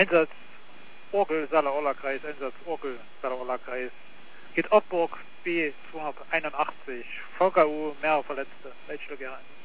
Einsatz Orgel, Saale-Orla-Kreis, Einsatz Orgel, Saale-Orla-Kreis. Geht Oppburg B281, VKU, mehrere Verletzte. Welche gerne?